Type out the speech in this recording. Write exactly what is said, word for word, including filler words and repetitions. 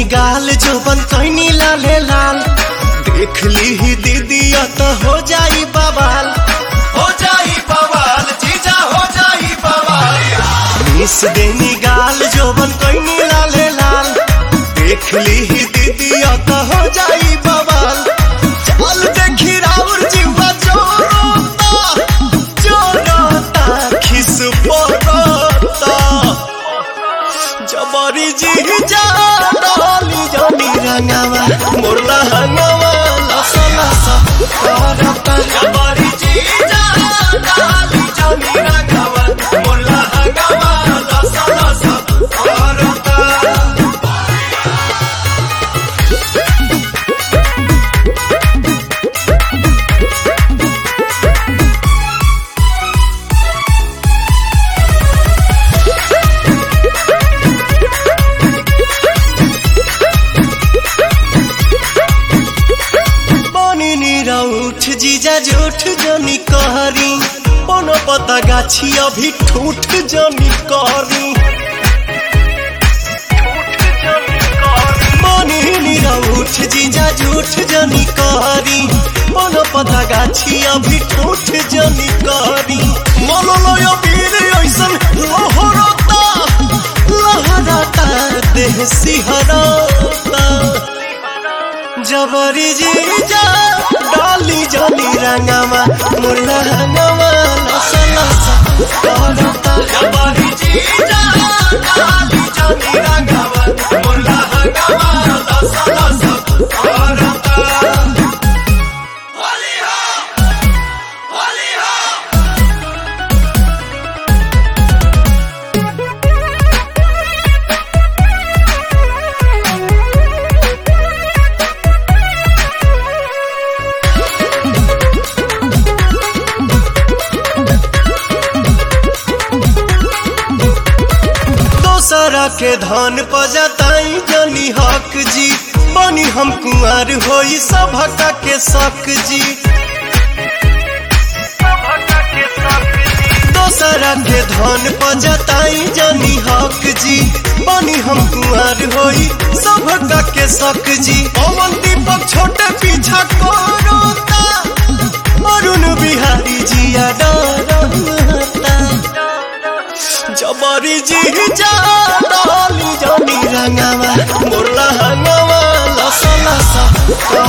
गाल जोबन कैनी लाले लाल देख ली ही दीदी तो हो जाई बवाल हो जाई बवाल जीजा हो जाई बवाल मिस देनी गाल जोबन कैनी लाले लाल देख ली ही दीदी तो हो जाई बवाल चल देखी राउर जीवा जोरोता जोरोता खिस पोरोता जबरी जीजा डाली जानी रंगावा मोरला हंगावा लसा लसा करता जबरी जीजा डाली जानी रंगावा मोरला हंगावा लसा लसा करता। उठ जीजा जूठ जनी कहरी पनो पता गाछी अभी ठूठ जनी कहरी उठ जीजा जूठ जनी कहरी पनो पता गाछी अभी ठूठ जनी कहरी मललय वीर ऐसन लहरता लहरता देह सिहरता जबरी जीजा डाली जानी रंगावा मुरला हंगावा लसा लसा करता जबरी जीजा डाली जानी रंगावा मुरला हंगावा लसा लसा करता। होली हो होली हो दोसरा के धन पजताई जनी हक जी बनी हम कुंवर होई सभका के शक जी दोसरा के धन पजताई जनी हक जी बनी हम कुंवर होई सभका के शक जी पवन दीपक छोटे पीछा करोता अरुण बिहारी जिया डरता जबरी जीजा डाली जानी रंगावा मोरला हंगावा लसा लसा